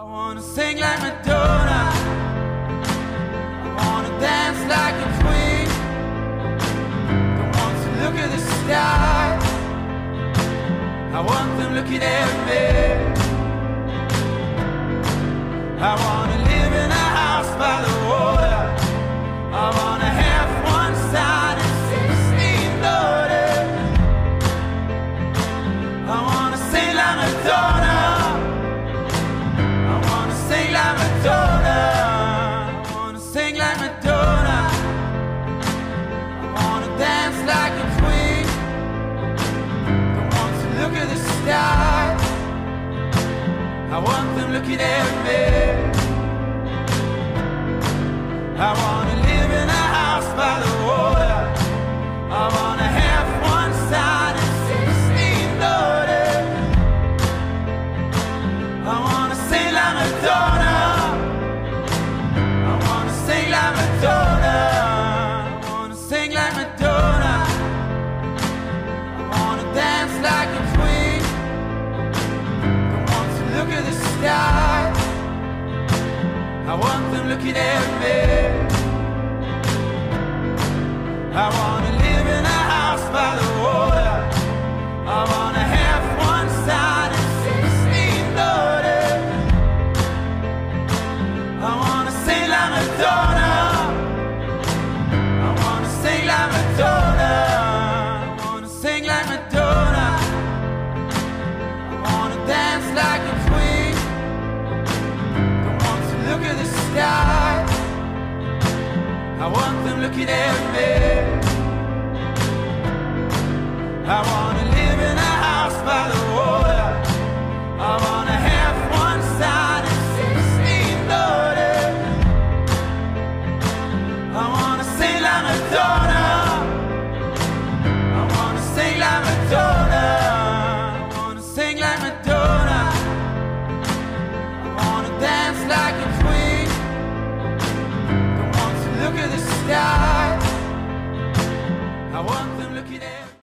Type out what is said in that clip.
I wanna sing like Madonna, I wanna dance like a queen. Don't want to look at the stars, I want them looking at me. I wanna live in a house by the water, I wanna have one son and 16 daughters. I wanna sing like Madonna, I wanna sing like Madonna, I wanna sing like Madonna, I wanna dance like a queen. Don't want to look at the stars, I want them looking at me. I wanna live in a house by the water, I wanna have one son and 16 daughters. I wanna sing like Madonna, I wanna sing like Madonna, I wanna sing like Madonna, I wanna dance like a queen. Don't want to look at the stars, I want them looking at me. I wanna live in a house by the water, I wanna have one son and 16 daughters. I wanna sing like Madonna, I wanna sing like Madonna, I wanna sing like Madonna, I wanna dance like a queen. Don't want to look at the stars, I want them looking at me. I wanna live in a house by the water, I wanna have one son and 16 daughters. I wanna sing like Madonna, I wanna sing like Madonna, I wanna sing like Madonna, I wanna dance like a queen. Don't want to look at the stars, I want